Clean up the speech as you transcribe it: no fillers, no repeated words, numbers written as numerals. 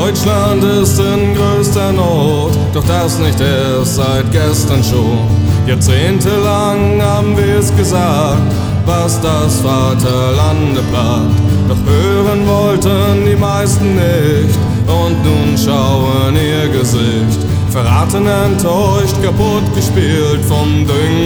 Deutschland ist in größter Not, doch das nicht erst seit gestern schon. Jahrzehntelang haben wir's gesagt, was das Vaterlande plagt. Doch hören wollten die meisten nicht, und nun schauen ihr Gesicht. Verraten, enttäuscht, kaputt gespielt vom Düngen